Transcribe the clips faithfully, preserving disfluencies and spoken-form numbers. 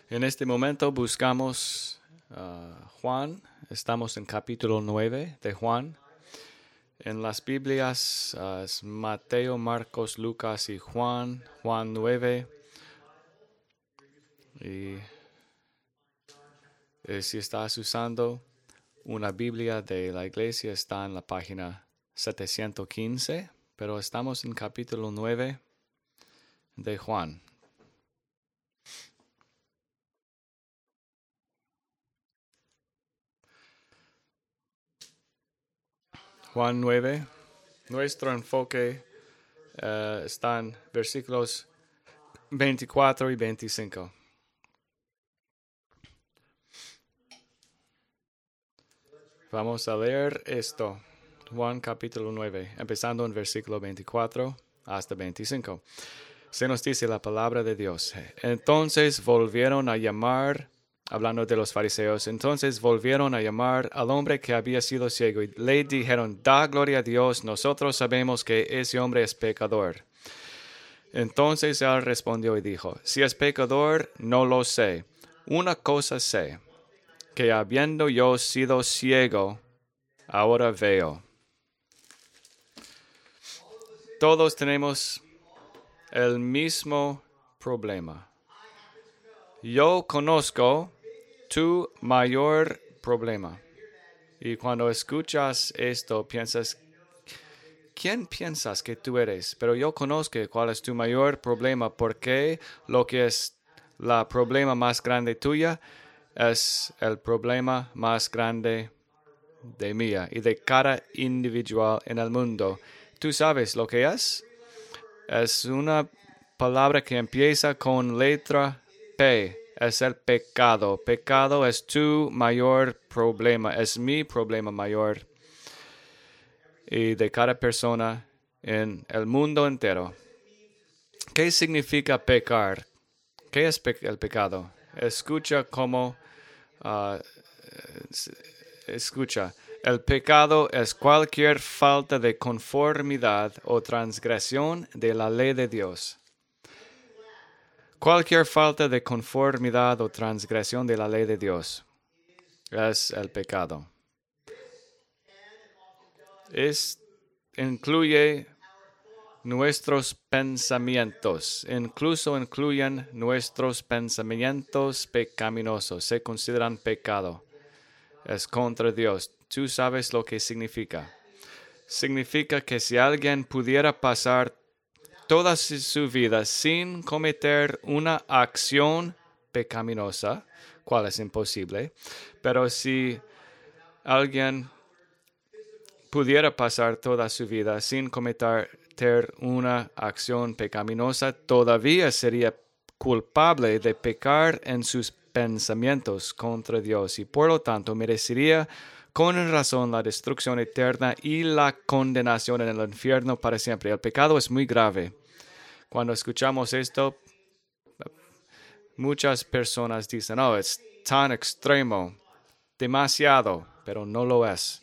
En este momento buscamos uh, Juan. Estamos en capítulo nueve de Juan. En las Biblias uh, es Mateo, Marcos, Lucas y Juan. Juan nueve. Y eh, si estás usando una Biblia de la iglesia, está en la página setecientos quince. Pero estamos en capítulo nueve de Juan. Juan nueve, nuestro enfoque uh, está en versículos veinticuatro y veinticinco. Vamos a leer esto, Juan capítulo nueve, empezando en versículo veinticuatro hasta veinticinco. Se nos dice la palabra de Dios. Entonces volvieron a llamar, hablando de los fariseos, entonces volvieron a llamar al hombre que había sido ciego y le dijeron, da gloria a Dios, nosotros sabemos que ese hombre es pecador. Entonces él respondió y dijo, si es pecador, no lo sé. Una cosa sé, que habiendo yo sido ciego, ahora veo. Todos tenemos el mismo problema. Yo conozco tu mayor problema. Y cuando escuchas esto, piensas, ¿quién piensas que tú eres? Pero yo conozco cuál es tu mayor problema, porque lo que es la problema más grande tuya es el problema más grande de mía y de cada individual en el mundo. ¿Tú sabes lo que es? Es una palabra que empieza con letra P. Es el pecado. Pecado es tu mayor problema. Es mi problema mayor. Y de cada persona en el mundo entero. ¿Qué significa pecar? ¿Qué es pe- el pecado? Escucha cómo... Uh, escucha. El pecado es cualquier falta de conformidad o transgresión de la ley de Dios. Cualquier falta de conformidad o transgresión de la ley de Dios es el pecado. Es, incluye nuestros pensamientos, incluso incluyen nuestros pensamientos pecaminosos, se consideran pecado. Es contra Dios. ¿Tú sabes lo que significa? Significa que si alguien pudiera pasar toda su vida sin cometer una acción pecaminosa, cual es imposible, pero si alguien pudiera pasar toda su vida sin cometer una acción pecaminosa, todavía sería culpable de pecar en sus pensamientos contra Dios y por lo tanto merecería con razón la destrucción eterna y la condenación en el infierno para siempre. El pecado es muy grave. Cuando escuchamos esto, muchas personas dicen, oh, es tan extremo, demasiado, pero no lo es.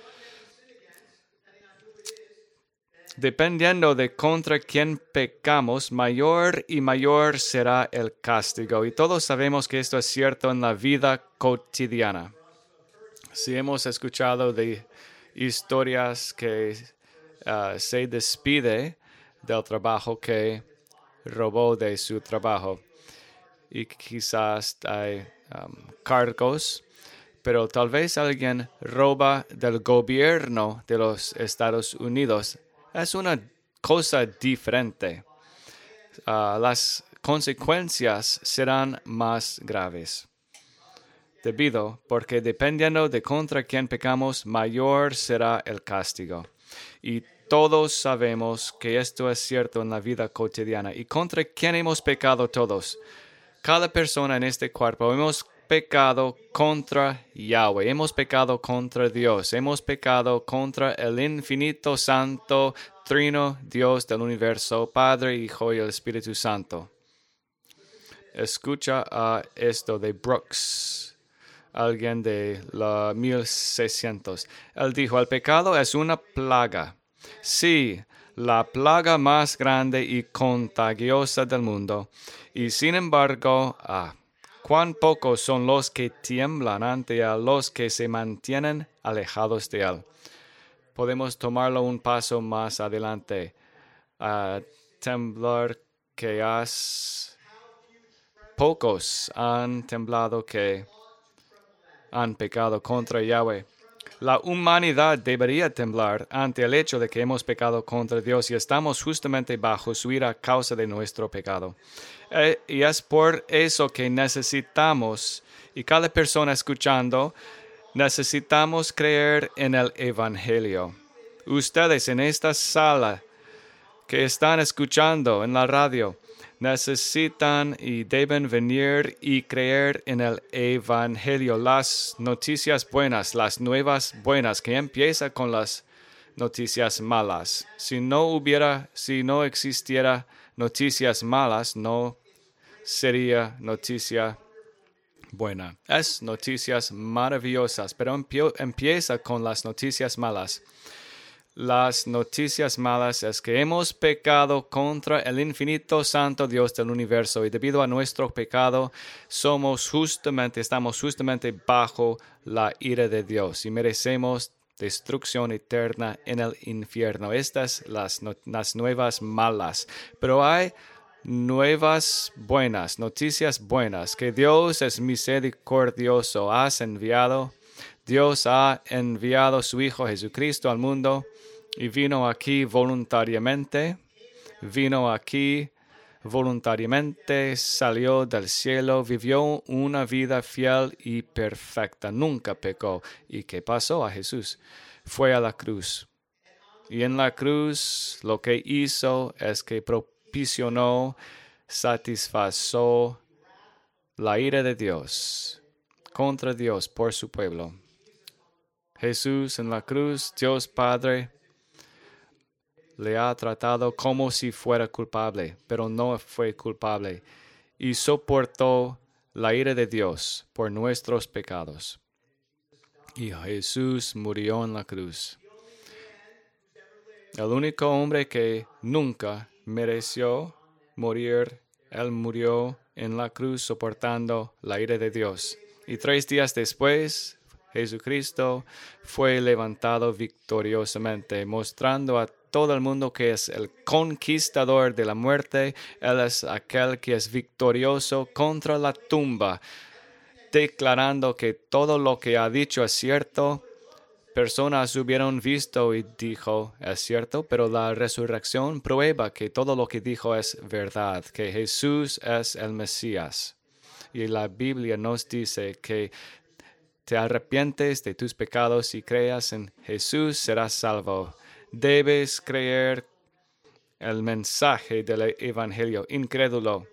Dependiendo de contra quién pecamos, mayor y mayor será el castigo. Y todos sabemos que esto es cierto en la vida cotidiana. Si hemos escuchado de historias que uh, se despide del trabajo que robó de su trabajo. Y quizás hay um, cargos, pero tal vez alguien roba del gobierno de los Estados Unidos. Es una cosa diferente. Uh, las consecuencias serán más graves. Debido, porque dependiendo de contra quién pecamos, mayor será el castigo. Y todos sabemos que esto es cierto en la vida cotidiana. ¿Y contra quién hemos pecado todos? Cada persona en este cuerpo hemos pecado contra Yahweh, hemos pecado contra Dios, hemos pecado contra el infinito santo trino Dios del universo, Padre, Hijo y el Espíritu Santo. Escucha uh, esto de Brooks, alguien de la mil seiscientos. Él dijo, el pecado es una plaga. Sí, la plaga más grande y contagiosa del mundo. Y sin embargo, ah, cuán pocos son los que tiemblan ante a los que se mantienen alejados de él. Podemos tomarlo un paso más adelante. A temblar que has... Pocos han temblado que han pecado contra Yahweh. La humanidad debería temblar ante el hecho de que hemos pecado contra Dios y estamos justamente bajo su ira a causa de nuestro pecado. Eh, y es por eso que necesitamos, y cada persona escuchando, necesitamos creer en el Evangelio. Ustedes en esta sala que están escuchando en la radio, necesitan y deben venir y creer en el Evangelio, las noticias buenas, las nuevas buenas, que empieza con las noticias malas. Si no hubiera, si no existiera noticias malas, no sería noticia buena. Es noticias maravillosas, pero empieza con las noticias malas. Las noticias malas es que hemos pecado contra el infinito santo Dios del universo y debido a nuestro pecado somos justamente, estamos justamente bajo la ira de Dios y merecemos destrucción eterna en el infierno. Estas las, las nuevas malas, pero hay nuevas buenas, noticias buenas, que Dios es misericordioso, has enviado, Dios ha enviado a su Hijo Jesucristo al mundo. Y vino aquí voluntariamente, vino aquí voluntariamente, salió del cielo, vivió una vida fiel y perfecta, nunca pecó. ¿Y qué pasó a Jesús? Fue a la cruz. Y en la cruz lo que hizo es que propicionó, satisfació la ira de Dios contra Dios por su pueblo. Jesús en la cruz, Dios Padre, le ha tratado como si fuera culpable, pero no fue culpable, y soportó la ira de Dios por nuestros pecados. Y Jesús murió en la cruz. El único hombre que nunca mereció morir, él murió en la cruz soportando la ira de Dios. Y tres días después, Jesucristo fue levantado victoriosamente, mostrando a todo el mundo que es el conquistador de la muerte. Él es aquel que es victorioso contra la tumba, declarando que todo lo que ha dicho es cierto. Personas hubieran visto y dijo, es cierto, pero la resurrección prueba que todo lo que dijo es verdad, que Jesús es el Mesías. Y la Biblia nos dice que te arrepientes de tus pecados y creas en Jesús, serás salvo. Debes creer el mensaje del Evangelio. Incrédulo,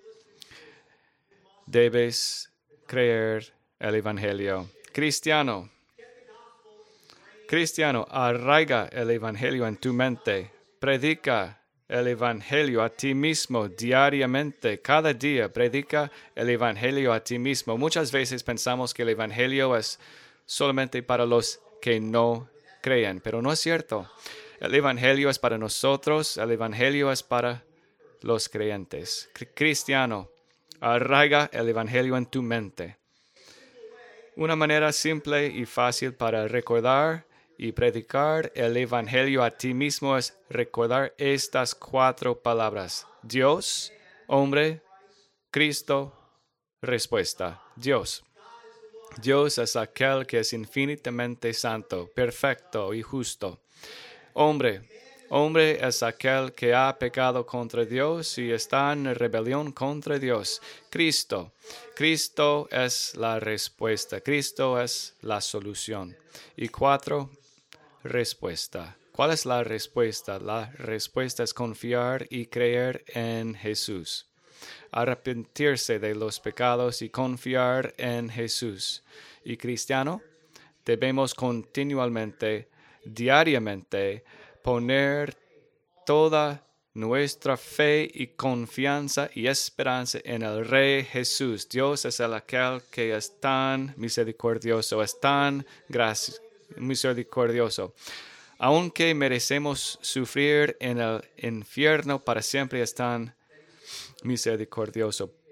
debes creer el Evangelio. Cristiano, cristiano, arraiga el Evangelio en tu mente. Predica el Evangelio a ti mismo diariamente. Cada día predica el Evangelio a ti mismo. Muchas veces pensamos que el Evangelio es solamente para los que no creen, pero no es cierto. El Evangelio es para nosotros, el Evangelio es para los creyentes. Cristiano, arraiga el Evangelio en tu mente. Una manera simple y fácil para recordar y predicar el Evangelio a ti mismo es recordar estas cuatro palabras. Dios, hombre, Cristo, respuesta. Dios. Dios es aquel que es infinitamente santo, perfecto y justo. Hombre, hombre es aquel que ha pecado contra Dios y está en rebelión contra Dios. Cristo, Cristo es la respuesta. Cristo es la solución. Y cuatro, respuesta. ¿Cuál es la respuesta? La respuesta es confiar y creer en Jesús. Arrepentirse de los pecados y confiar en Jesús. Y cristiano, debemos continuamente, diariamente, poner toda nuestra fe y confianza y esperanza en el Rey Jesús. Dios es el aquel que es tan misericordioso, es tan graci- misericordioso. Aunque merecemos sufrir en el infierno para siempre, es tan misericordioso.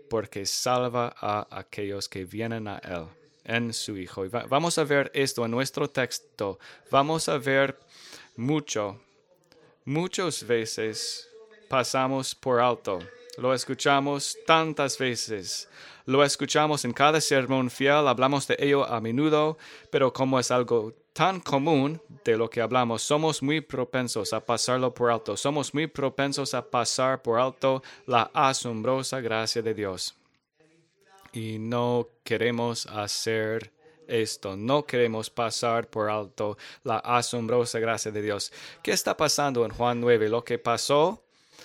porque salva a aquellos que vienen a Él en su Hijo. Y va- vamos a ver esto en nuestro texto. Vamos a ver mucho, muchas veces pasamos por alto. Lo escuchamos tantas veces. Lo escuchamos en cada sermón fiel, hablamos de ello a menudo, pero como es algo tan común de lo que hablamos, somos muy propensos a pasarlo por alto. Somos muy propensos a pasar por alto la asombrosa gracia de Dios. Y no queremos hacer esto. No queremos pasar por alto la asombrosa gracia de Dios. ¿Qué está pasando en Juan nueve? Lo que pasó,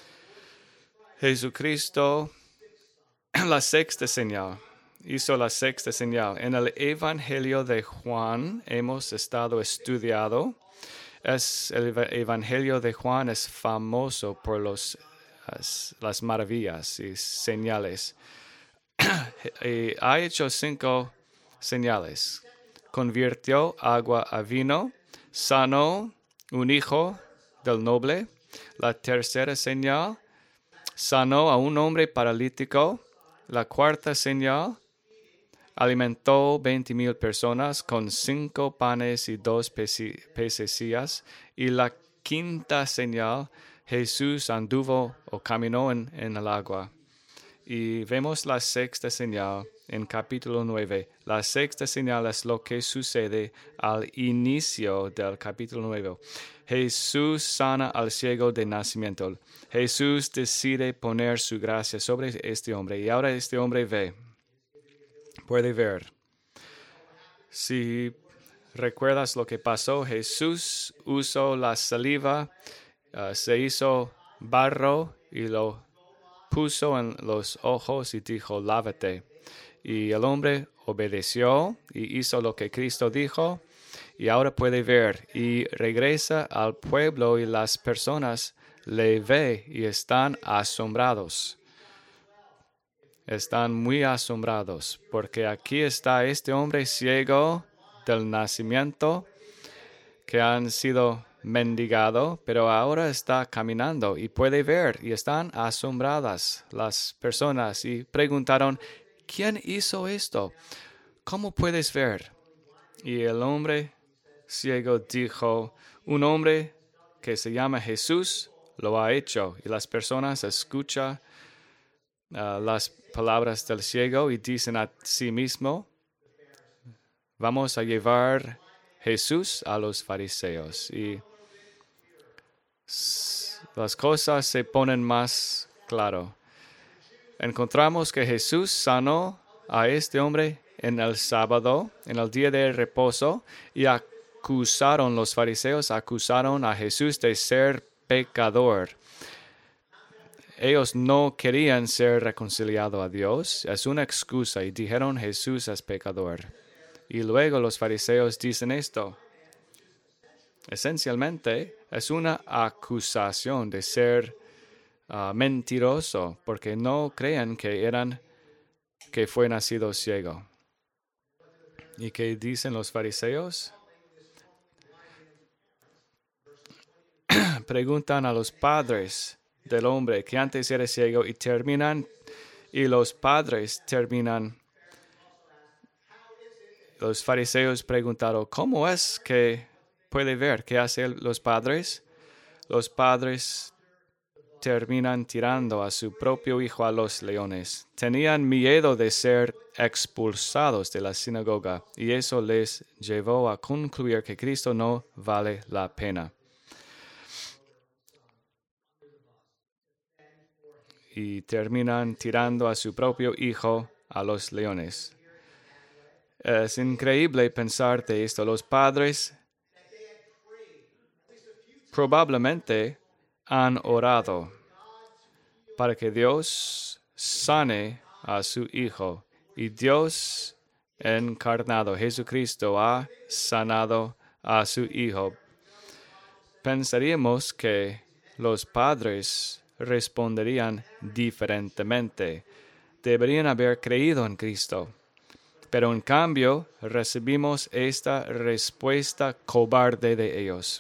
Jesucristo, la sexta señal. Hizo la sexta señal. En el Evangelio de Juan hemos estado estudiando. Es, el Evangelio de Juan es famoso por los, las, las maravillas y señales. Y ha hecho cinco señales. Convirtió agua a vino, sanó un hijo del noble. La tercera señal, sanó a un hombre paralítico. La cuarta señal, alimentó veinte mil personas con cinco panes y dos pececillas. Y la quinta señal, Jesús anduvo o caminó en, en el agua. Y vemos la sexta señal en capítulo nueve. La sexta señal es lo que sucede al inicio del capítulo nueve. Jesús sana al ciego de nacimiento. Jesús decide poner su gracia sobre este hombre y ahora este hombre ve. Puede ver. Si recuerdas lo que pasó, Jesús usó la saliva, uh, se hizo barro y lo puso en los ojos y dijo, lávate. Y el hombre obedeció y hizo lo que Cristo dijo y ahora puede ver y regresa al pueblo y las personas le ven y están asombrados. Están muy asombrados porque aquí está este hombre ciego del nacimiento que han sido mendigado, pero ahora está caminando y puede ver y están asombradas las personas y preguntaron, ¿quién hizo esto? ¿Cómo puedes ver? Y el hombre ciego dijo, un hombre que se llama Jesús lo ha hecho. Y las personas escuchan uh, las palabras del ciego y dicen a sí mismo, vamos a llevar Jesús a los fariseos. Y las cosas se ponen más claro. Encontramos que Jesús sanó a este hombre en el sábado, en el día de reposo, y acusaron, los fariseos acusaron a Jesús de ser pecador. Ellos no querían ser reconciliados a Dios, es una excusa, y dijeron Jesús es pecador. Y luego los fariseos dicen esto. Esencialmente es una acusación de ser uh, mentiroso porque no creen que eran que fue nacido ciego. ¿Y qué dicen los fariseos? Preguntan a los padres del hombre que antes era ciego y terminan y los padres terminan. Los fariseos preguntaron, ¿cómo es que puede ver qué hacen los padres? Los padres terminan tirando a su propio hijo a los leones. Tenían miedo de ser expulsados de la sinagoga y eso les llevó a concluir que Cristo no vale la pena. Y terminan tirando a su propio hijo a los leones. Es increíble pensar de esto. Los padres probablemente han orado para que Dios sane a su Hijo. Y Dios encarnado, Jesucristo, ha sanado a su Hijo. Pensaríamos que los padres responderían diferentemente. Deberían haber creído en Cristo. Pero en cambio, recibimos esta respuesta cobarde de ellos.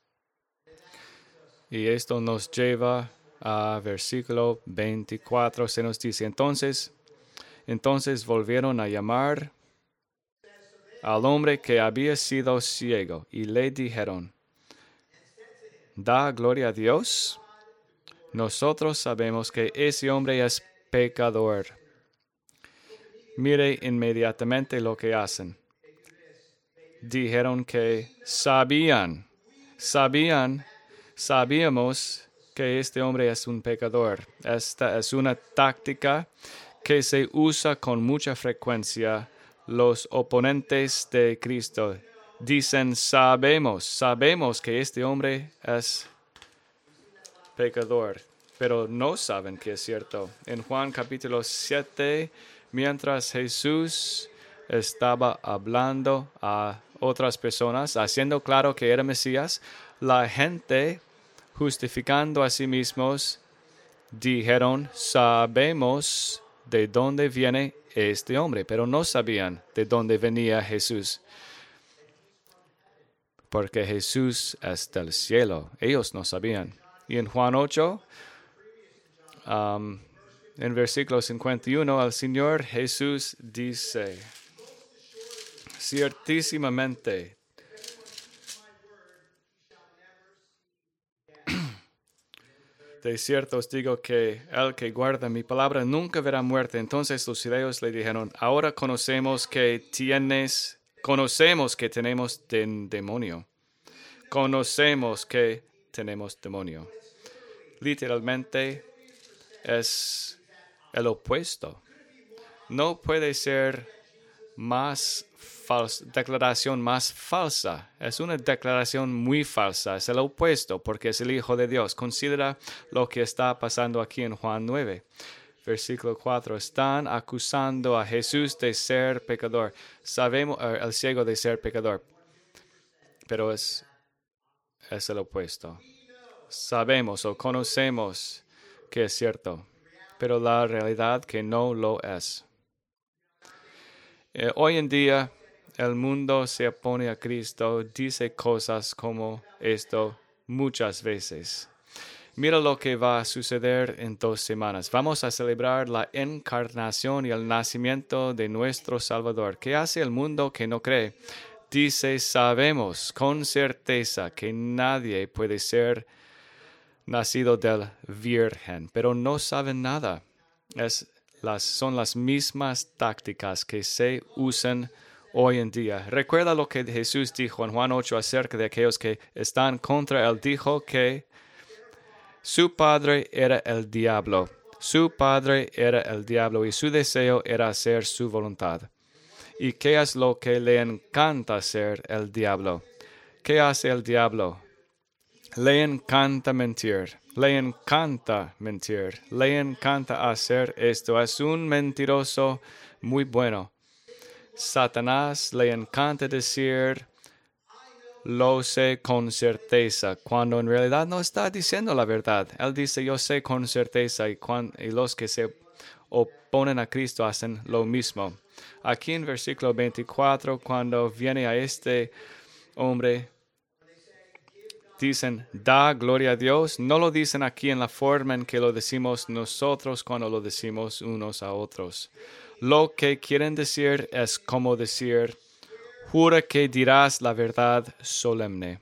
Y esto nos lleva a versículo veinticuatro. Se nos dice, entonces Entonces volvieron a llamar al hombre que había sido ciego y le dijeron, ¿da gloria a Dios? Nosotros sabemos que ese hombre es pecador. Mire inmediatamente lo que hacen. Dijeron que sabían, sabían, sabíamos que este hombre es un pecador. Esta es una táctica que se usa con mucha frecuencia. Los oponentes de Cristo dicen, sabemos, sabemos que este hombre es pecador, pero no saben que es cierto. En Juan capítulo siete, mientras Jesús estaba hablando a otras personas, haciendo claro que era Mesías, la gente, justificando a sí mismos, dijeron, sabemos de dónde viene este hombre, pero no sabían de dónde venía Jesús. Porque Jesús es del cielo. Ellos no sabían. Y en Juan ocho, um, en versículo cincuenta y uno, el Señor Jesús dice, ciertísimamente, de cierto os digo que el que guarda mi palabra nunca verá muerte. Entonces los judíos le dijeron, ahora conocemos que tienes, conocemos que tenemos den demonio. Conocemos que tenemos demonio. Literalmente es el opuesto. No puede ser más falsa, declaración más falsa. Es una declaración muy falsa. Es el opuesto porque es el Hijo de Dios. Considera lo que está pasando aquí en Juan nueve. Versículo cuatro. Están acusando a Jesús de ser pecador. Sabemos, el ciego de ser pecador. Pero es, es el opuesto. Sabemos o conocemos que es cierto, pero la realidad que no lo es. Eh, hoy en día, el mundo se opone a Cristo, dice cosas como esto muchas veces. Mira lo que va a suceder en dos semanas. Vamos a celebrar la encarnación y el nacimiento de nuestro Salvador. ¿Qué hace el mundo que no cree? Dice, sabemos con certeza que nadie puede ser nacido del Virgen, pero no saben nada. Es las, son las mismas tácticas que se usan hoy en día. Recuerda lo que Jesús dijo en Juan ocho acerca de aquellos que están contra él. Dijo que su padre era el diablo. Su padre era el diablo y su deseo era hacer su voluntad. ¿Y qué es lo que le encanta hacer el diablo? ¿Qué hace el diablo? Le encanta mentir, le encanta mentir, le encanta hacer esto. Es un mentiroso muy bueno. Satanás le encanta decir, lo sé con certeza, cuando en realidad no está diciendo la verdad. Él dice, yo sé con certeza, y, cuando, y los que se oponen a Cristo hacen lo mismo. Aquí en versículo veinticuatro, cuando viene a este hombre, dicen, da gloria a Dios. No lo dicen aquí en la forma en que lo decimos nosotros cuando lo decimos unos a otros. Lo que quieren decir es como decir, jura que dirás la verdad solemne.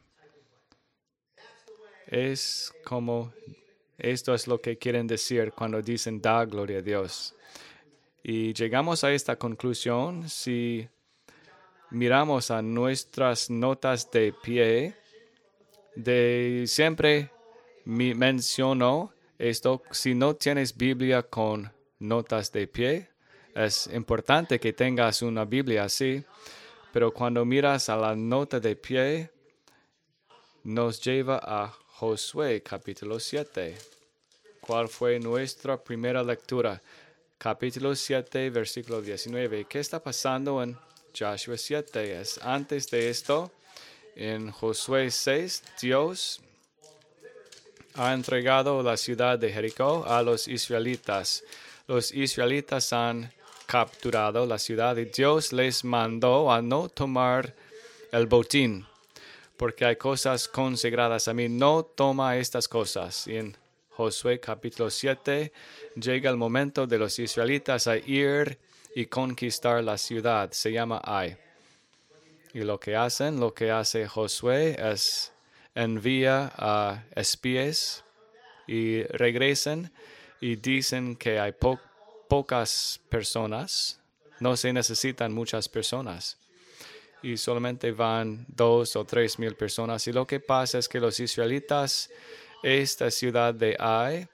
Es como, esto es lo que quieren decir cuando dicen, da gloria a Dios. Y llegamos a esta conclusión si miramos a nuestras notas de pie. De siempre me menciono esto, si no tienes Biblia con notas de pie, es importante que tengas una Biblia así, pero cuando miras a la nota de pie, nos lleva a Josué capítulo siete. ¿Cuál fue nuestra primera lectura? Capítulo siete, versículo diecinueve. ¿Qué está pasando en Joshua siete? Es antes de esto. En Josué seis, Dios ha entregado la ciudad de Jericó a los israelitas. Los israelitas han capturado la ciudad y Dios les mandó a no tomar el botín, porque hay cosas consagradas a mí. No toma estas cosas. Y en Josué capítulo siete llega el momento de los israelitas a ir y conquistar la ciudad. Se llama Ai. Y lo que hacen, lo que hace Josué es envía a espías y regresan y dicen que hay po- pocas personas. No se necesitan muchas personas. Y solamente van dos o tres mil personas. Y lo que pasa es que los israelitas, esta ciudad de Ai,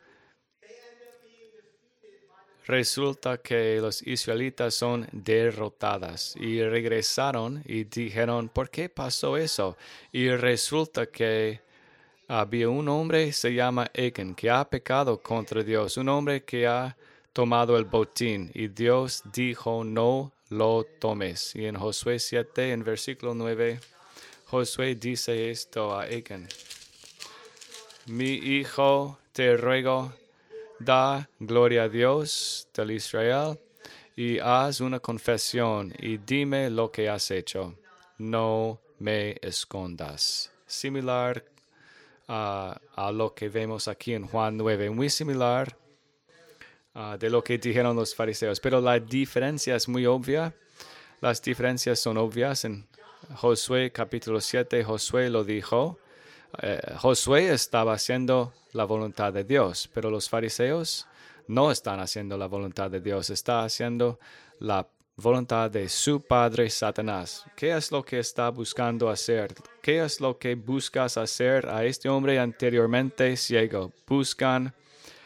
resulta que los israelitas son derrotadas y regresaron y dijeron, ¿por qué pasó eso? Y resulta que había un hombre, se llama Achan, que ha pecado contra Dios, un hombre que ha tomado el botín y Dios dijo, no lo tomes. Y en Josué siete, en versículo nueve, Josué dice esto a Achan, mi hijo, te ruego, da gloria a Dios del Israel y haz una confesión y dime lo que has hecho. No me escondas. Similar uh, a lo que vemos aquí en Juan nueve, muy similar uh, de lo que dijeron los fariseos, pero la diferencia es muy obvia. Las diferencias son obvias. En Josué capítulo siete, Josué lo dijo. Eh, Josué estaba haciendo la voluntad de Dios, pero los fariseos no están haciendo la voluntad de Dios, están haciendo la voluntad de su padre Satanás. ¿Qué es lo que está buscando hacer? ¿Qué es lo que buscas hacer a este hombre anteriormente ciego? Buscan,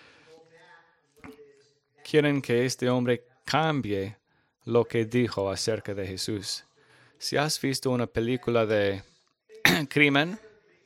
quieren que este hombre cambie lo que dijo acerca de Jesús. Si has visto una película de crimen,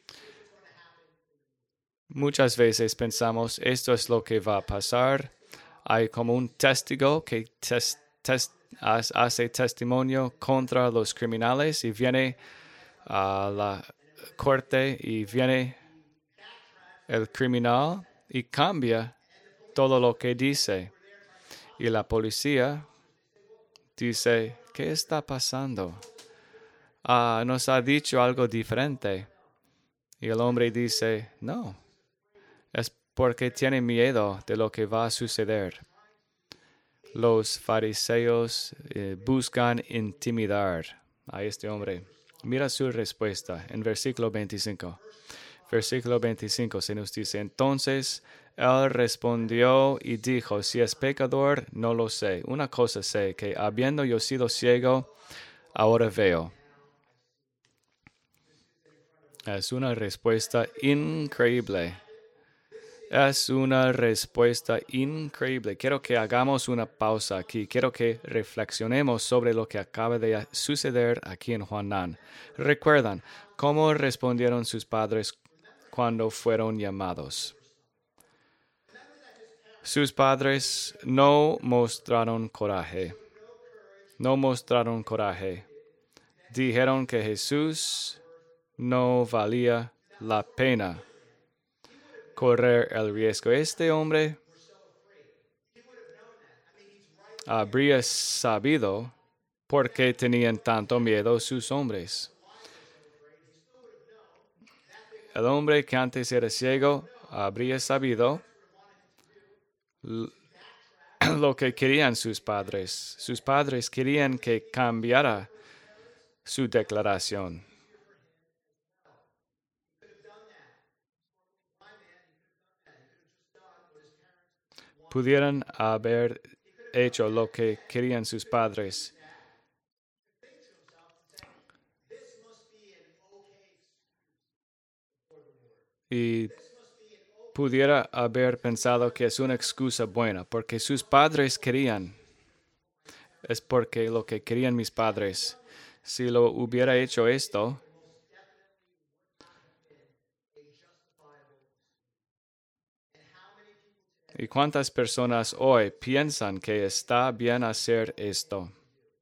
muchas veces pensamos, esto es lo que va a pasar. Hay como un testigo que tes, tes, hace testimonio contra los criminales y viene a la corte y viene el criminal y cambia todo lo que dice. Y la policía dice, ¿qué está pasando? Ah, nos ha dicho algo diferente. Y el hombre dice, no. Es porque tiene miedo de lo que va a suceder. Los fariseos eh, buscan intimidar a este hombre. Mira su respuesta en versículo veinticinco. Versículo veinticinco se nos dice, entonces él respondió y dijo, si es pecador, no lo sé. Una cosa sé, que habiendo yo sido ciego, ahora veo. Es una respuesta increíble. Es una respuesta increíble. Quiero que hagamos una pausa aquí. Quiero que reflexionemos sobre lo que acaba de suceder aquí en Juanán. ¿Recuerdan cómo respondieron sus padres cuando fueron llamados? Sus padres no mostraron coraje. No mostraron coraje. Dijeron que Jesús no valía la pena correr el riesgo. Este hombre habría sabido por qué tenían tanto miedo sus hombres. El hombre que antes era ciego habría sabido lo que querían sus padres. Sus padres querían que cambiara su declaración. Pudieran haber hecho lo que querían sus padres. Y pudiera haber pensado que es una excusa buena, porque sus padres querían. Es porque lo que querían mis padres. Si lo hubiera hecho esto, ¿y cuántas personas hoy piensan que está bien hacer esto?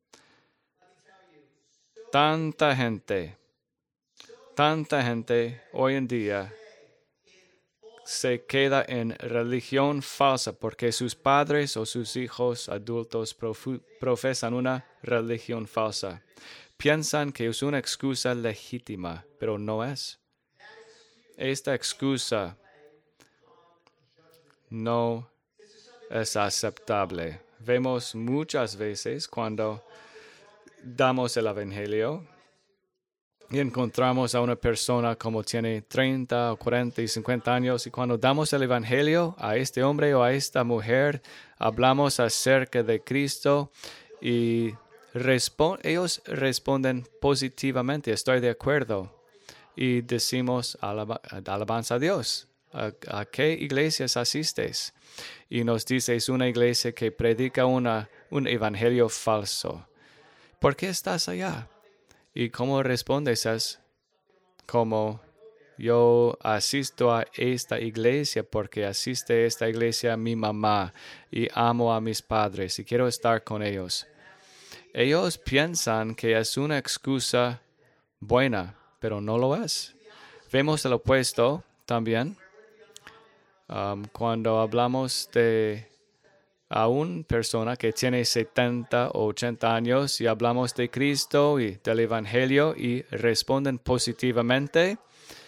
Tanta gente, tanta gente hoy en día se queda en religión falsa porque sus padres o sus hijos adultos profu- profesan una religión falsa. Piensan que es una excusa legítima, pero no es. Esta excusa no es aceptable. Vemos muchas veces cuando damos el evangelio y encontramos a una persona como tiene treinta o cuarenta y cincuenta años y cuando damos el evangelio a este hombre o a esta mujer, hablamos acerca de Cristo y respon- ellos responden positivamente, estoy de acuerdo. Y decimos alaba- alabanza a Dios. ¿A, a qué iglesias asistes? Y nos dice, es una iglesia que predica una, un evangelio falso. ¿Por qué estás allá? ¿Y cómo respondes? Es como, yo asisto a esta iglesia porque asiste a esta iglesia mi mamá y amo a mis padres y quiero estar con ellos. Ellos piensan que es una excusa buena, pero no lo es. Vemos el opuesto también um, cuando hablamos de a una persona que tiene setenta o ochenta años y hablamos de Cristo y del Evangelio y responden positivamente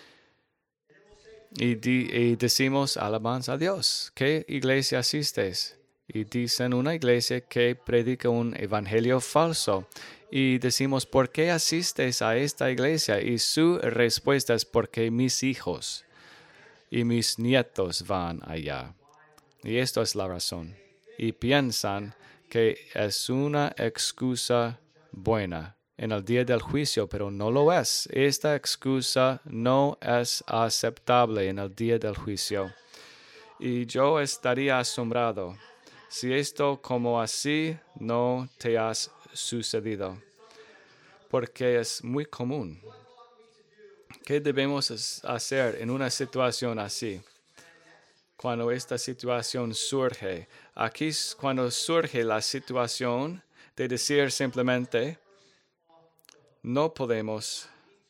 y, di, y decimos alabanza a Dios. ¿Qué iglesia asistes? Y dicen una iglesia que predica un evangelio falso. Y decimos, ¿por qué asistes a esta iglesia? Y su respuesta es porque mis hijos y mis nietos van allá. Y esto es la razón. Y piensan que es una excusa buena en el día del juicio, pero no lo es. Esta excusa no es aceptable en el día del juicio. Y yo estaría asombrado si esto como así no te ha sucedido, porque es muy común. ¿Qué debemos hacer en una situación así? Cuando esta situación surge, aquí es cuando surge la situación de decir simplemente, no podemos.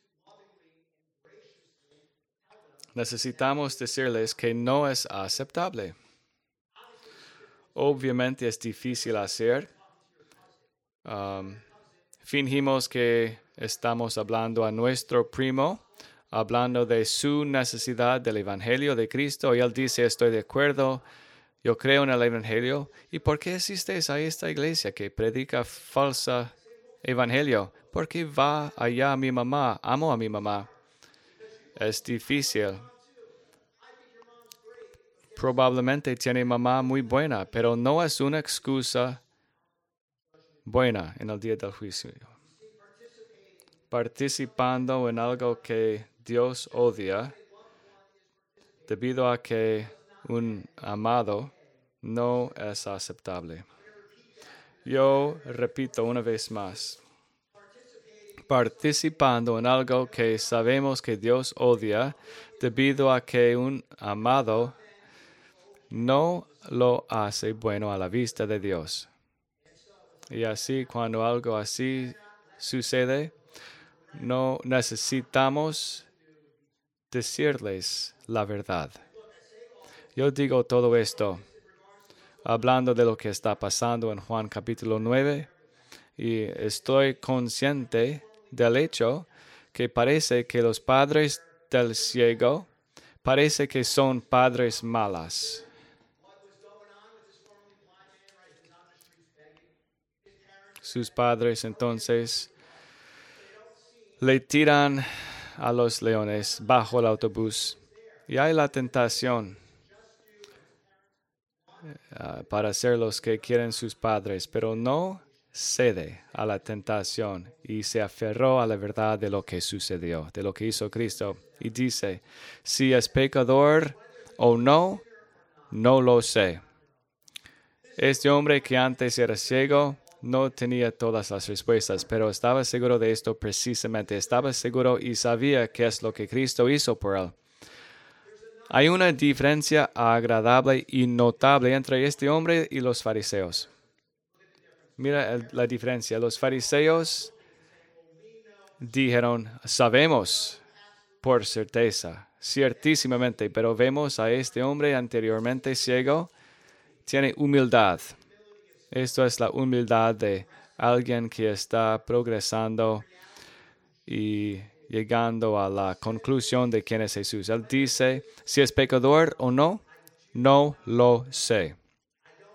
Necesitamos decirles que no es aceptable. Obviamente es difícil hacer. Um, fingimos que estamos hablando a nuestro primo, hablando de su necesidad del Evangelio de Cristo, y él dice, estoy de acuerdo, yo creo en el Evangelio. ¿Y por qué asistes a esta iglesia que predica falsa Evangelio? Porque va allá mi mamá, amo a mi mamá. Es difícil. Probablemente tiene mamá muy buena, pero no es una excusa buena en el día del juicio. Participando en algo que Dios odia, debido a que un amado no es aceptable. Yo repito una vez más, participando en algo que sabemos que Dios odia, debido a que un amado no lo hace bueno a la vista de Dios. Y así, cuando algo así sucede, no necesitamos decirles la verdad. Yo digo todo esto hablando de lo que está pasando en Juan capítulo nueve y estoy consciente del hecho que parece que los padres del ciego parece que son padres malas. Sus padres entonces le tiran a los leones bajo el autobús y hay la tentación uh, para hacer los que quieren sus padres, pero no cede a la tentación y se aferró a la verdad de lo que sucedió, de lo que hizo Cristo. Y dice, si es pecador o no, no lo sé. Este hombre que antes era ciego no tenía todas las respuestas, pero estaba seguro de esto precisamente. Estaba seguro y sabía qué es lo que Cristo hizo por él. Hay una diferencia agradable y notable entre este hombre y los fariseos. Mira el, la diferencia. Los fariseos dijeron, sabemos por certeza, ciertísimamente, pero vemos a este hombre anteriormente ciego, tiene humildad. Esto es la humildad de alguien que está progresando y llegando a la conclusión de quién es Jesús. Él dice, si es pecador o no, no lo sé.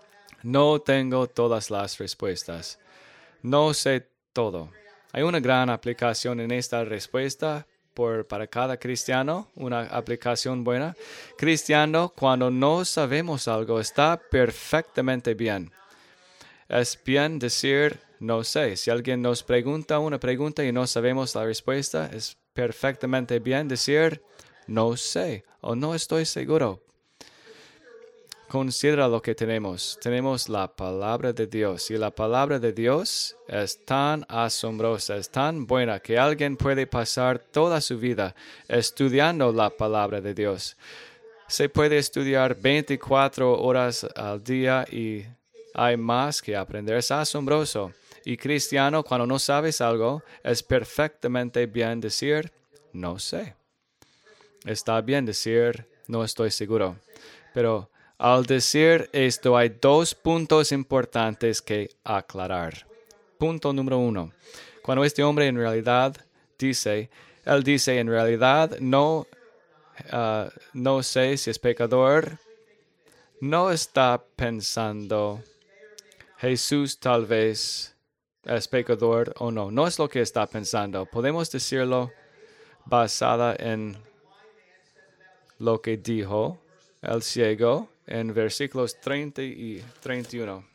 No tengo todas las respuestas. No sé todo. Hay una gran aplicación en esta respuesta por, para cada cristiano, una aplicación buena. Cristiano, cuando no sabemos algo, está perfectamente bien. Es bien decir no sé. Si alguien nos pregunta una pregunta y no sabemos la respuesta, es perfectamente bien decir no sé o no estoy seguro. Considera lo que tenemos. Tenemos la palabra de Dios y la palabra de Dios es tan asombrosa, es tan buena que alguien puede pasar toda su vida estudiando la palabra de Dios. Se puede estudiar veinticuatro horas al día y hay más que aprender. Es asombroso. Y cristiano, cuando no sabes algo, es perfectamente bien decir no sé. Está bien decir no estoy seguro. Pero al decir esto, hay dos puntos importantes que aclarar. Punto número uno. Cuando este hombre en realidad dice, él dice en realidad no, uh, no sé si es pecador, no está pensando Jesús tal vez es pecador o no. No es lo que está pensando. Podemos decirlo basada en lo que dijo el ciego en versículos treinta y treinta y uno.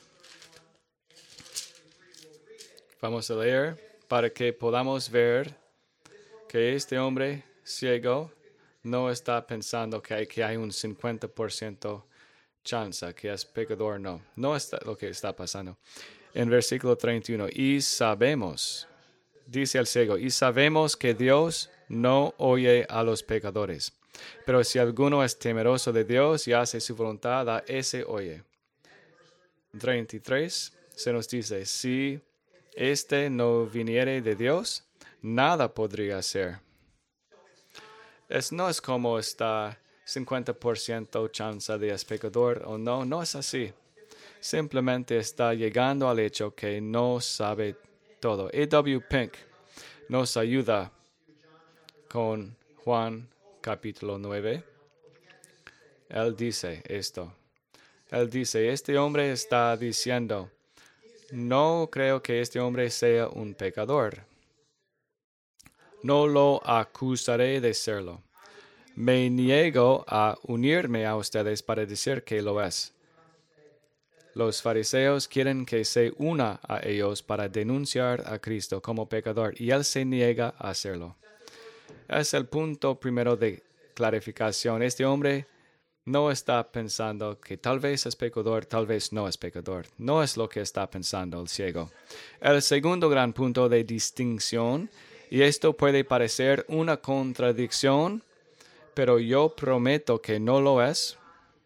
Vamos a leer para que podamos ver que este hombre ciego no está pensando que hay, que hay un cincuenta por ciento chance que es pecador. No, no es lo que está pasando. En versículo treinta y uno, y sabemos, dice el ciego, y sabemos que Dios no oye a los pecadores. Pero si alguno es temeroso de Dios y hace su voluntad, a ese oye. treinta y tres se nos dice, si éste no viniere de Dios, nada podría hacer. Es, no es como está cincuenta por ciento chance de es pecador o no, no es así. Simplemente está llegando al hecho que no sabe todo. A W Pink nos ayuda con Juan capítulo nueve. Él dice esto. Él dice, este hombre está diciendo, no creo que este hombre sea un pecador. No lo acusaré de serlo. Me niego a unirme a ustedes para decir que lo es. Los fariseos quieren que se una a ellos para denunciar a Cristo como pecador y él se niega a hacerlo. Es el punto primero de clarificación. Este hombre no está pensando que tal vez es pecador, tal vez no es pecador. No es lo que está pensando el ciego. El segundo gran punto de distinción, y esto puede parecer una contradicción, pero yo prometo que no lo es.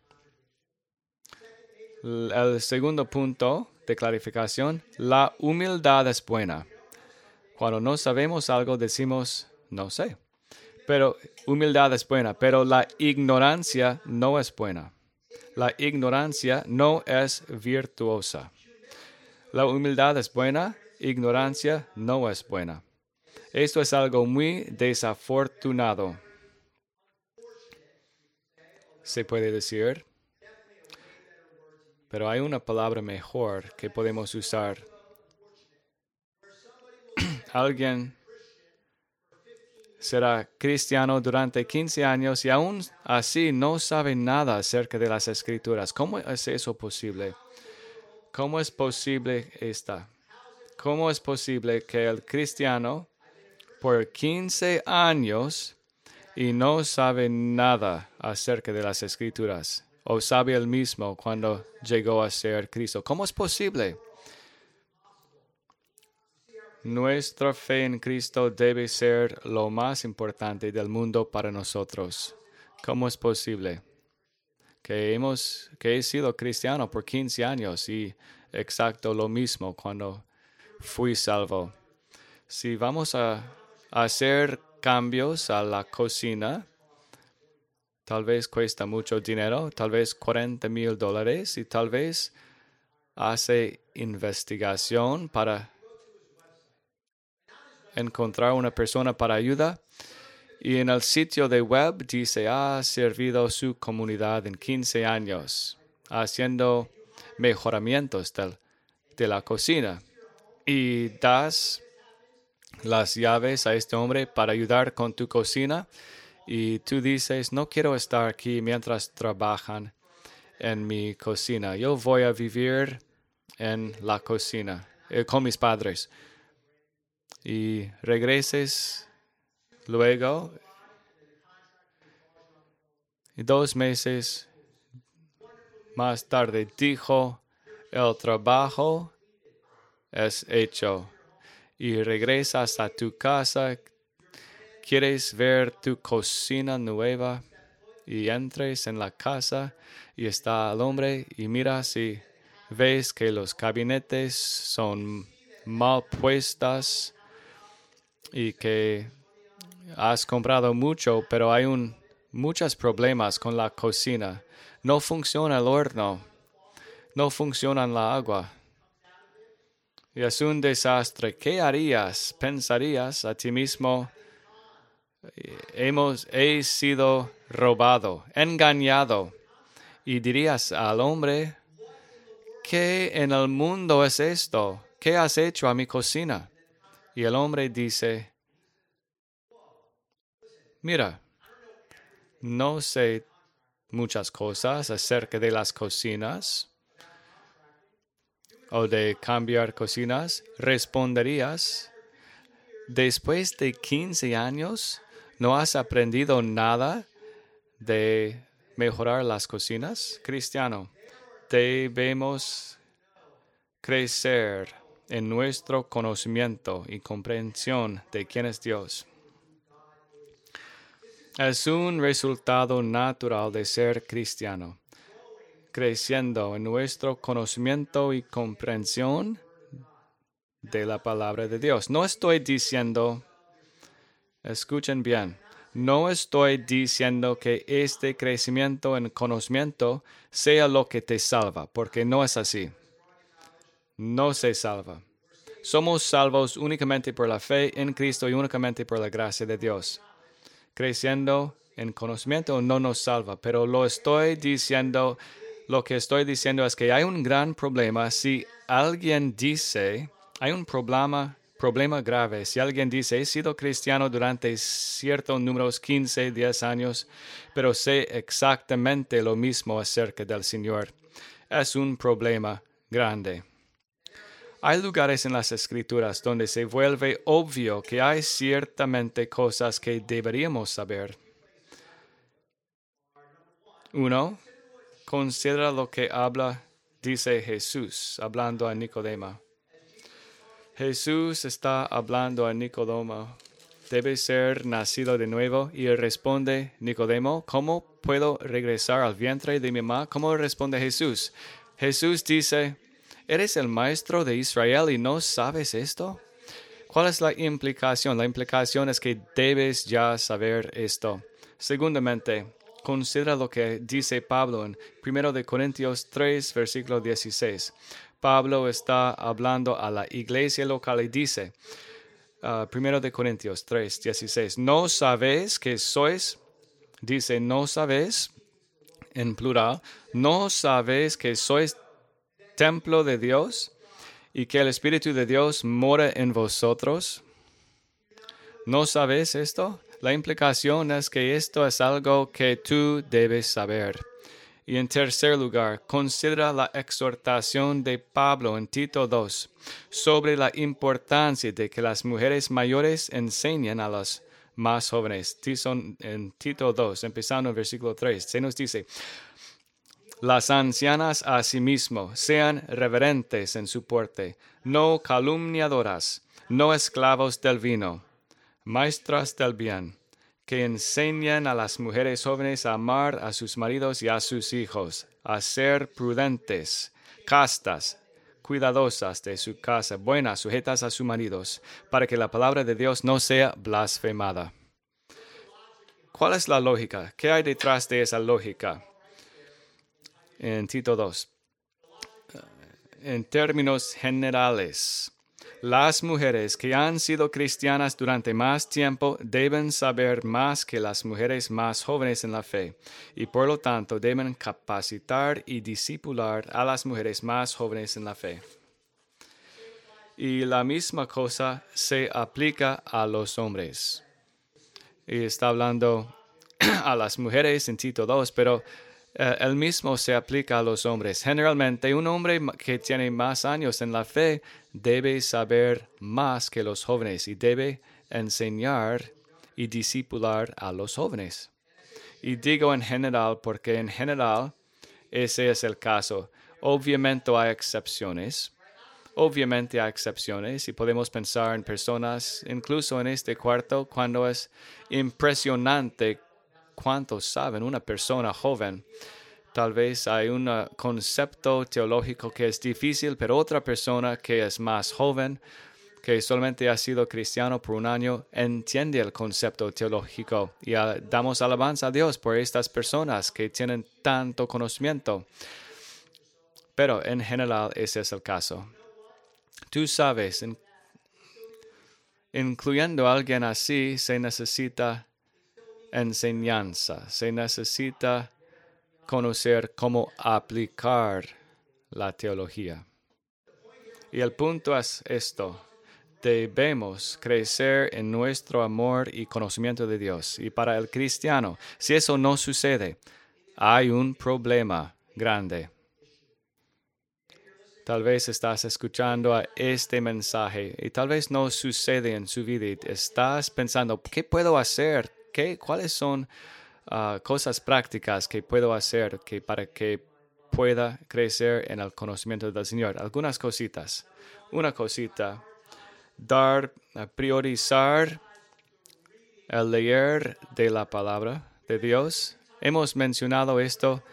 El segundo punto de clarificación, la humildad es buena. Cuando no sabemos algo, decimos, no sé. Pero humildad es buena, pero la ignorancia no es buena. La ignorancia no es virtuosa. La humildad es buena, ignorancia no es buena. Esto es algo muy desafortunado. Se puede decir, pero hay una palabra mejor que podemos usar. Alguien será cristiano durante quince años y aún así no sabe nada acerca de las Escrituras. ¿Cómo es eso posible? ¿Cómo es posible esta? ¿Cómo es posible que el cristiano por quince años y no sabe nada acerca de las Escrituras? ¿O sabe él mismo cuando llegó a ser Cristo? ¿Cómo es posible? Nuestra fe en Cristo debe ser lo más importante del mundo para nosotros. ¿Cómo es posible que hemos que he sido cristiano por quince años y exacto lo mismo cuando fui salvo? Si vamos a hacer cambios a la cocina, tal vez cuesta mucho dinero, tal vez cuarenta mil dólares y tal vez hace investigación para encontrar una persona para ayuda y en el sitio de web dice ha servido su comunidad en quince años haciendo mejoramientos del- de la cocina y das las llaves a este hombre para ayudar con tu cocina y tú dices, no quiero estar aquí mientras trabajan en mi cocina. Yo voy a vivir en la cocina eh, con mis padres. Y regreses luego, y dos meses más tarde dijo, el trabajo es hecho. Y regresas a tu casa, quieres ver tu cocina nueva y entres en la casa y está el hombre y miras y ves que los gabinetes son mal puestas y que has comprado mucho, pero hay un, muchos problemas con la cocina. No funciona el horno, no funciona la agua. Y es un desastre. ¿Qué harías? ¿Pensarías a ti mismo? Hemos, he sido robado, engañado. Y dirías al hombre, ¿qué en el mundo es esto? ¿Qué has hecho a mi cocina? Y el hombre dice, mira, no sé muchas cosas acerca de las cocinas o de cambiar cocinas. Responderías, después de quince años, ¿no has aprendido nada de mejorar las cocinas? Cristiano, debemos crecer en nuestro conocimiento y comprensión de quién es Dios. Es un resultado natural de ser cristiano, creciendo en nuestro conocimiento y comprensión de la palabra de Dios. No estoy diciendo, escuchen bien, no estoy diciendo que este crecimiento en conocimiento sea lo que te salva, porque no es así. No se salva. Somos salvos únicamente por la fe en Cristo y únicamente por la gracia de Dios. Creciendo en conocimiento no nos salva, pero lo estoy diciendo, lo que estoy diciendo es que hay un gran problema si alguien dice, hay un problema, problema grave, si alguien dice, he sido cristiano durante ciertos números, quince, diez años, pero sé exactamente lo mismo acerca del Señor. Es un problema grande. Hay lugares en las Escrituras donde se vuelve obvio que hay ciertamente cosas que deberíamos saber. Uno, considera lo que habla, dice Jesús, hablando a Nicodemo. Jesús está hablando a Nicodemo. Debe ser nacido de nuevo. Y él responde, Nicodemo, ¿cómo puedo regresar al vientre de mi mamá? ¿Cómo responde Jesús? Jesús dice, ¿eres el maestro de Israel y no sabes esto? ¿Cuál es la implicación? La implicación es que debes ya saber esto. Segundamente, considera lo que dice Pablo en primero de Corintios tres, versículo dieciséis. Pablo está hablando a la iglesia local y dice, uh, primero de Corintios tres, dieciséis, ¿no sabéis que sois? Dice, ¿no sabéis? En plural, ¿no sabéis que sois templo de Dios y que el Espíritu de Dios mora en vosotros? ¿No sabes esto? La implicación es que esto es algo que tú debes saber. Y en tercer lugar, considera la exhortación de Pablo en Tito dos sobre la importancia de que las mujeres mayores enseñen a las más jóvenes. En Tito dos, empezando en versículo tres, se nos dice, las ancianas asimismo sean reverentes en su porte, no calumniadoras, no esclavos del vino, maestras del bien, que enseñen a las mujeres jóvenes a amar a sus maridos y a sus hijos, a ser prudentes, castas, cuidadosas de su casa, buenas, sujetas a sus maridos, para que la palabra de Dios no sea blasfemada. ¿Cuál es la lógica? ¿Qué hay detrás de esa lógica? En Tito dos, en términos generales, Las mujeres que han sido cristianas durante más tiempo deben saber más que las mujeres más jóvenes en la fe y por lo tanto deben capacitar y discipular a las mujeres más jóvenes en la fe. Y la misma cosa se aplica a los hombres. Y está hablando a las mujeres en Tito dos, pero eh, el mismo se aplica a los hombres. Generalmente, un hombre que tiene más años en la fe debe saber más que los jóvenes y debe enseñar y discipular a los jóvenes. Y digo en general porque en general ese es el caso. Obviamente hay excepciones. Obviamente hay excepciones y podemos pensar en personas, incluso en este cuarto, cuando es impresionante cuánto saben una persona joven. Tal vez hay un concepto teológico que es difícil, pero otra persona que es más joven, que solamente ha sido cristiano por un año, entiende el concepto teológico. Y uh, damos alabanza a Dios por estas personas que tienen tanto conocimiento. Pero en general ese es el caso. Tú sabes, in, incluyendo a alguien así, se necesita enseñanza, se necesita conocer cómo aplicar la teología. Y el punto es esto: debemos crecer en nuestro amor y conocimiento de Dios. Y para el cristiano, si eso no sucede, hay un problema grande. Tal vez estás escuchando a este mensaje y tal vez no sucede en su vida. Y estás pensando, ¿qué puedo hacer? ¿Qué, ¿Cuáles son uh, cosas prácticas que puedo hacer que, para que pueda crecer en el conocimiento del Señor? Algunas cositas. Una cosita, dar, uh, priorizar el leer de la palabra de Dios. Hemos mencionado esto.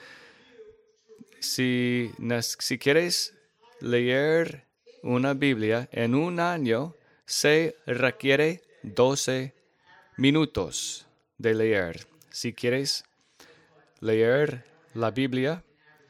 Si, si quieres leer una Biblia en un año, se requiere doce minutos de leer. Si quieres leer la Biblia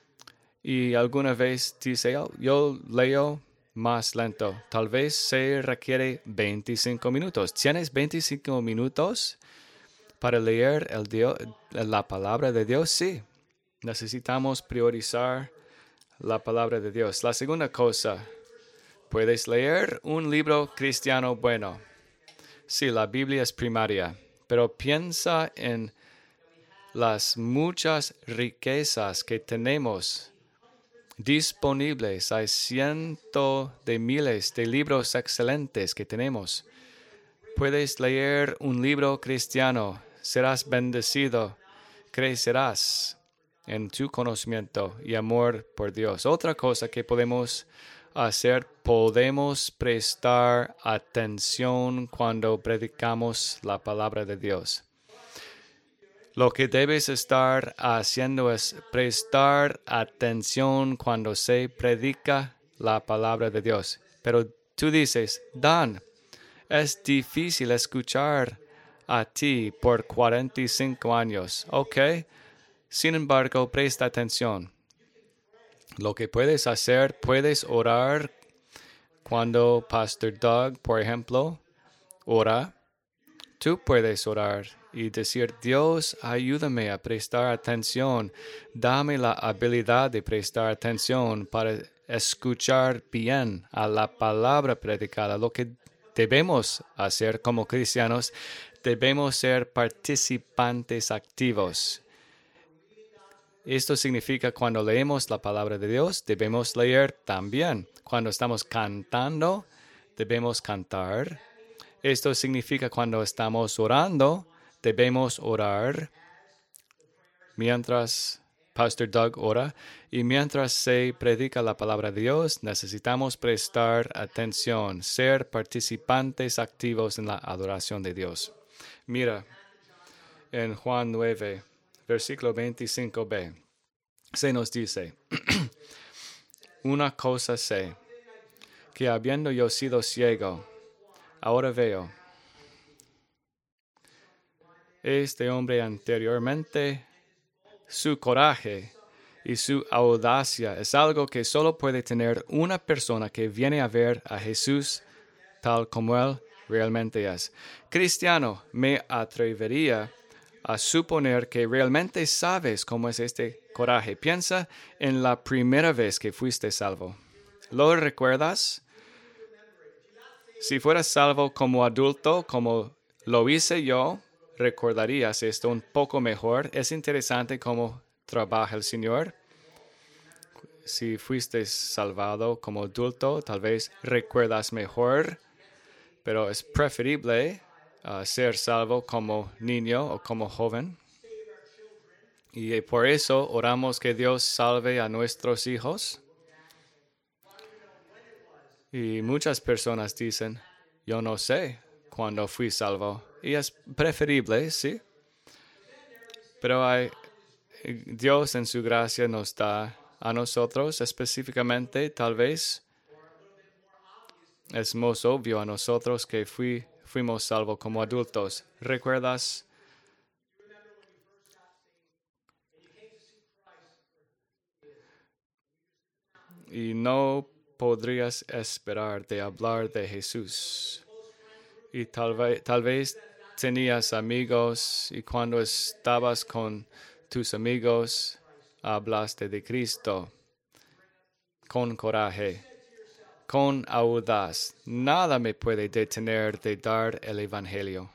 y alguna vez dice, oh, yo leo más lento, tal vez se requiere veinticinco minutos. ¿Tienes veinticinco minutos para leer el Dios, la palabra de Dios? Sí. Necesitamos priorizar la palabra de Dios. La segunda cosa, puedes leer un libro cristiano bueno. Sí, la Biblia es primaria, pero piensa en las muchas riquezas que tenemos disponibles. Hay cientos de miles de libros excelentes que tenemos. Puedes leer un libro cristiano, serás bendecido, crecerás en tu conocimiento y amor por Dios. Otra cosa que podemos hacer, podemos prestar atención cuando predicamos la palabra de Dios. Lo que debes estar haciendo es prestar atención cuando se predica la palabra de Dios. Pero tú dices, Dan, es difícil escuchar a ti por cuarenta y cinco años. Ok. Sin embargo, presta atención. Lo que puedes hacer, puedes orar cuando Pastor Doug, por ejemplo, ora. Tú puedes orar y decir, Dios, ayúdame a prestar atención. Dame la habilidad de prestar atención para escuchar bien a la palabra predicada. Lo que debemos hacer como cristianos, debemos ser participantes activos. Esto significa cuando leemos la palabra de Dios, debemos leer también. Cuando estamos cantando, debemos cantar. Esto significa cuando estamos orando, debemos orar. Mientras Pastor Doug ora y mientras se predica la palabra de Dios, necesitamos prestar atención, ser participantes activos en la adoración de Dios. Mira, en Juan nueve, versículo veinticinco b, se nos dice, una cosa sé, que habiendo yo sido ciego, ahora veo. Este hombre anteriormente, su coraje y su audacia es algo que solo puede tener una persona que viene a ver a Jesús tal como Él realmente es. Cristiano, me atrevería a suponer que realmente sabes cómo es este coraje. Piensa en la primera vez que fuiste salvo. ¿Lo recuerdas? Si fueras salvo como adulto, como lo hice yo, recordarías esto un poco mejor. Es interesante cómo trabaja el Señor. Si fuiste salvado como adulto, tal vez recuerdas mejor, pero es preferible uh, ser salvo como niño o como joven. Y por eso oramos que Dios salve a nuestros hijos. Y muchas personas dicen, yo no sé cuándo fui salvo. Y es preferible, sí. Pero hay, Dios en su gracia nos da a nosotros específicamente, tal vez, es más obvio a nosotros que fui, fuimos salvos como adultos. ¿Recuerdas? Y no podrías esperar de hablar de Jesús. Y tal vez, tal vez tenías amigos y cuando estabas con tus amigos hablaste de Cristo con coraje, con audaz. Nada me puede detener de dar el Evangelio.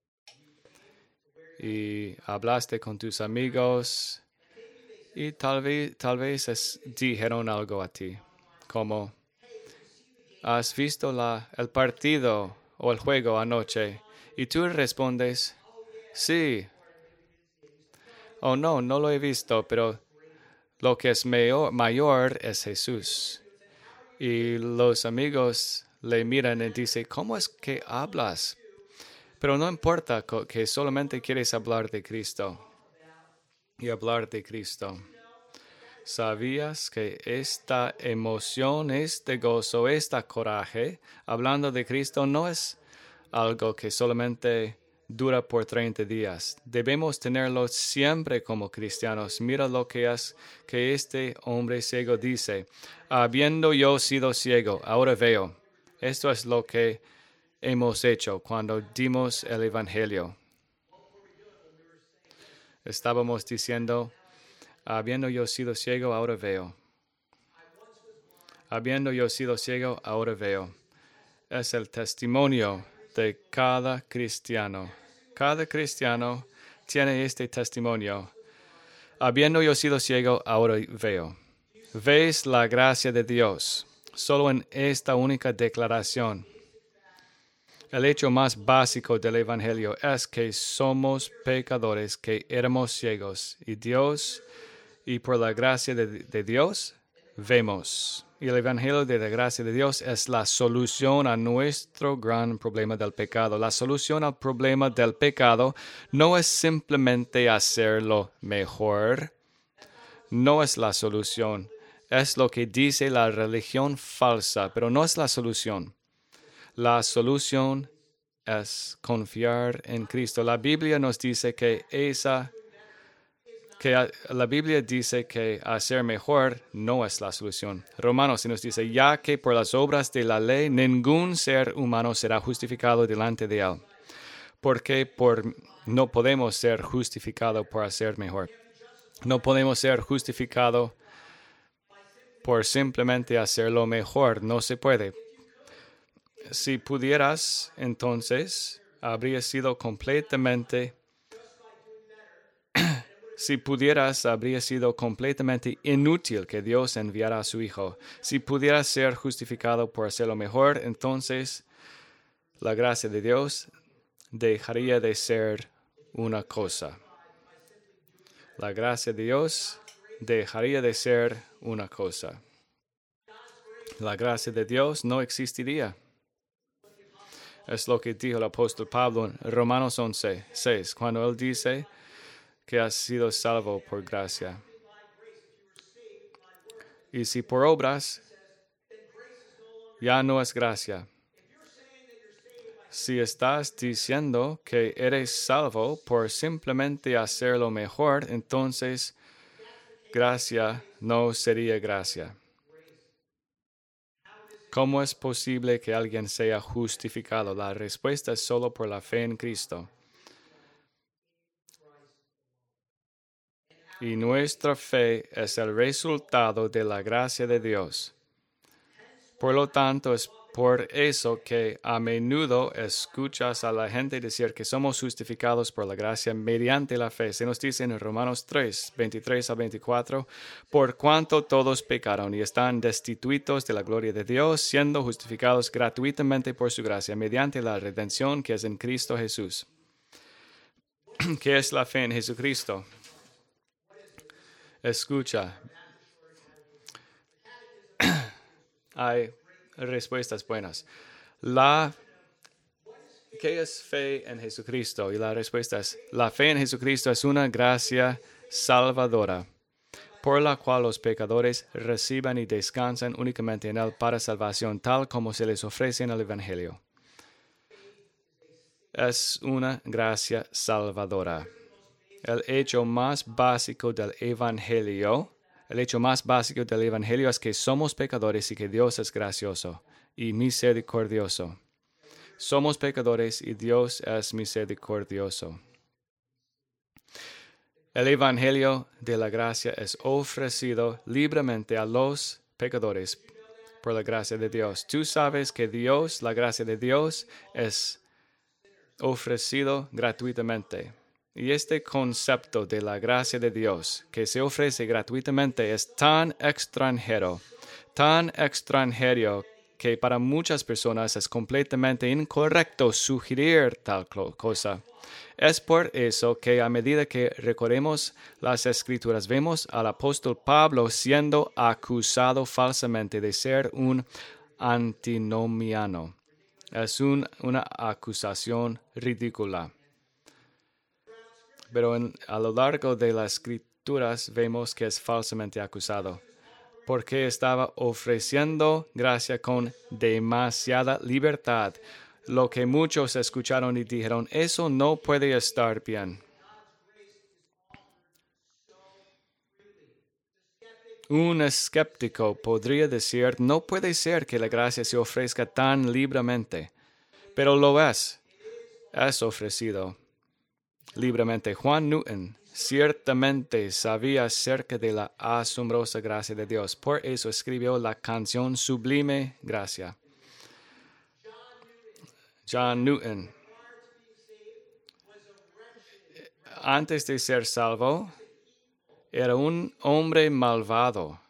Y hablaste con tus amigos y tal vez, tal vez es, dijeron algo a ti, como, ¿has visto la, el partido o el juego anoche? Y tú respondes, sí. O no, no lo he visto, pero lo que es mayor, mayor es Jesús. Y los amigos le miran y dicen, ¿cómo es que hablas? Pero no importa que solamente quieres hablar de Cristo y hablar de Cristo. ¿Sabías que esta emoción, este gozo, este coraje, hablando de Cristo, no es algo que solamente dura por treinta días? Debemos tenerlo siempre como cristianos. Mira lo que es que este hombre ciego dice. Habiendo yo sido ciego, ahora veo. Esto es lo que hemos hecho cuando dimos el Evangelio. Estábamos diciendo, habiendo yo sido ciego, ahora veo. Habiendo yo sido ciego, ahora veo. Es el testimonio de cada cristiano. Cada cristiano tiene este testimonio. Habiendo yo sido ciego, ahora veo. ¿Ves la gracia de Dios? Solo en esta única declaración. El hecho más básico del Evangelio es que somos pecadores, que éramos ciegos, y Dios, y por la gracia de, de Dios, vemos. Y el Evangelio de la gracia de Dios es la solución a nuestro gran problema del pecado. La solución al problema del pecado no es simplemente hacerlo mejor. No es la solución. Es lo que dice la religión falsa, pero no es la solución. La solución es confiar en Cristo. La Biblia nos dice que esa que la Biblia dice que hacer mejor no es la solución. Romanos nos dice, ya que por las obras de la ley ningún ser humano será justificado delante de él, porque por, no podemos ser justificados por hacer mejor. No podemos ser justificados por simplemente hacerlo mejor. No se puede. Si pudieras, entonces, habría sido completamente Si pudieras, habría sido completamente inútil que Dios enviara a su Hijo. Si pudieras ser justificado por hacerlo mejor, entonces la gracia de Dios dejaría de ser una cosa. La gracia de Dios dejaría de ser una cosa. La gracia de Dios no existiría. Es lo que dijo el apóstol Pablo en Romanos once, seis, cuando él dice que has sido salvo por gracia. Y si por obras, ya no es gracia. Si estás diciendo que eres salvo por simplemente hacerlo mejor, entonces gracia no sería gracia. ¿Cómo es posible que alguien sea justificado? La respuesta es solo por la fe en Cristo. Y nuestra fe es el resultado de la gracia de Dios. Por lo tanto, es por eso que a menudo escuchas a la gente decir que somos justificados por la gracia mediante la fe. Se nos dice en Romanos tres, veintitrés a veinticuatro, por cuanto todos pecaron y están destituidos de la gloria de Dios, siendo justificados gratuitamente por su gracia, mediante la redención que es en Cristo Jesús. ¿Qué es la fe en Jesucristo? Escucha. Hay respuestas buenas. La, ¿Qué es fe en Jesucristo? Y la respuesta es, la fe en Jesucristo es una gracia salvadora, por la cual los pecadores reciban y descansan únicamente en Él para salvación, tal como se les ofrece en el Evangelio. Es una gracia salvadora. El hecho más básico del Evangelio El hecho más básico del Evangelio es que somos pecadores y que Dios es gracioso y misericordioso. Somos pecadores y Dios es misericordioso. El Evangelio de la gracia es ofrecido libremente a los pecadores por la gracia de Dios. Tú sabes que Dios, la gracia de Dios, es ofrecido gratuitamente. Y este concepto de la gracia de Dios que se ofrece gratuitamente es tan extranjero, tan extranjero que para muchas personas es completamente incorrecto sugerir tal cosa. Es por eso que a medida que recorremos las Escrituras vemos al apóstol Pablo siendo acusado falsamente de ser un antinomiano. Es un, una acusación ridícula. Pero en, a lo largo de las Escrituras vemos que es falsamente acusado, porque estaba ofreciendo gracia con demasiada libertad, lo que muchos escucharon y dijeron, eso no puede estar bien. Un escéptico podría decir, no puede ser que la gracia se ofrezca tan libremente, pero lo es, es ofrecido libremente. Juan Newton ciertamente sabía acerca de la asombrosa gracia de Dios. Por eso escribió la canción Sublime Gracia. John Newton, antes de ser salvo, era un hombre malvado.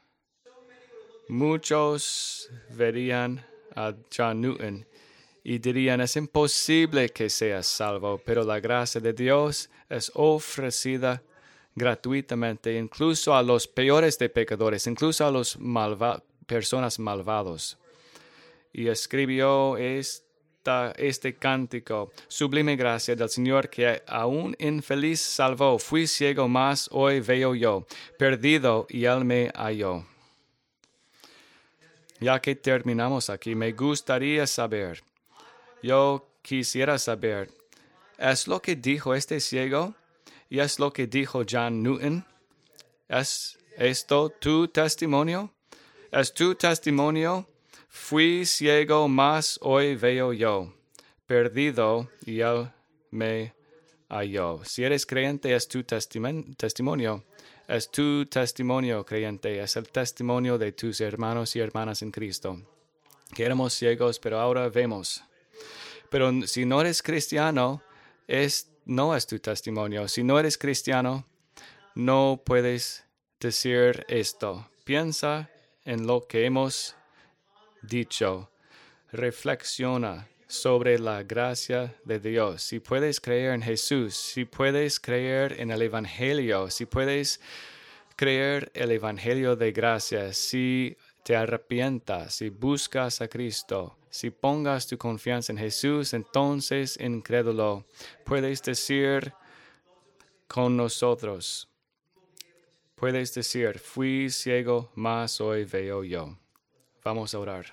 Muchos verían a John Newton y dirían, es imposible que seas salvo, pero la gracia de Dios es ofrecida gratuitamente, incluso a los peores de pecadores, incluso a las malva- personas malvados. Y escribió esta, este cántico, Sublime gracia del Señor que a un infeliz salvó. Fui ciego, mas hoy veo yo, perdido y Él me halló. Ya que terminamos aquí, me gustaría saber, Yo quisiera saber, ¿es lo que dijo este ciego y es lo que dijo John Newton? ¿Es esto tu testimonio? ¿Es tu testimonio? Fui ciego, mas hoy veo yo, perdido y Él me halló. Si eres creyente, es tu testimonio. Es tu testimonio, creyente. Es el testimonio de tus hermanos y hermanas en Cristo. Que éramos ciegos, pero ahora vemos. Pero si no eres cristiano, es, no es tu testimonio. Si no eres cristiano, no puedes decir esto. Piensa en lo que hemos dicho. Reflexiona sobre la gracia de Dios. Si puedes creer en Jesús, si puedes creer en el Evangelio, si puedes creer el Evangelio de gracia, si te arrepientas, si buscas a Cristo, si pongas tu confianza en Jesús, entonces, incrédulo, puedes decir con nosotros, puedes decir, fui ciego, mas hoy veo yo. Vamos a orar.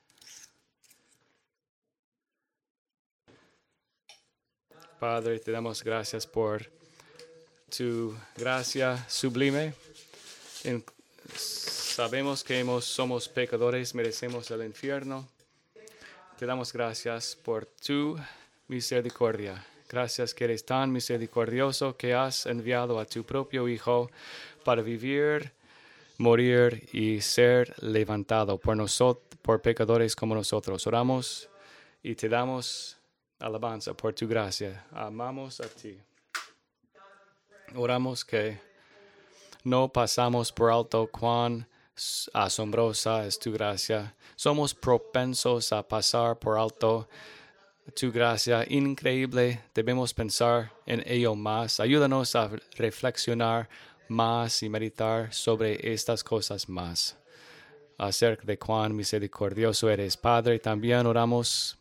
Padre, te damos gracias por tu gracia sublime. En, sabemos que hemos, somos pecadores, merecemos el infierno. Te damos gracias por tu misericordia. Gracias que eres tan misericordioso que has enviado a tu propio Hijo para vivir, morir y ser levantado por nosotros, por pecadores como nosotros. Oramos y te damos alabanza por tu gracia. Amamos a ti. Oramos que no pasamos por alto cuán asombrosa es tu gracia. Somos propensos a pasar por alto tu gracia increíble. Debemos pensar en ello más. Ayúdanos a reflexionar más y meditar sobre estas cosas más. Acerca de cuán misericordioso eres, Padre. También oramos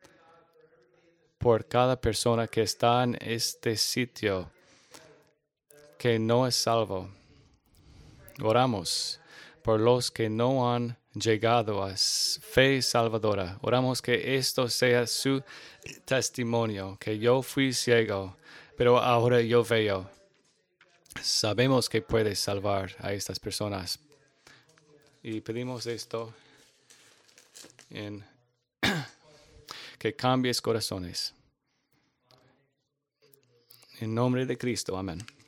por cada persona que está en este sitio que no es salvo. Oramos por los que no han llegado a fe salvadora. Oramos que esto sea su testimonio, que yo fui ciego, pero ahora yo veo. Sabemos que puedes salvar a estas personas. Y pedimos esto en que cambies corazones. En nombre de Cristo, amén.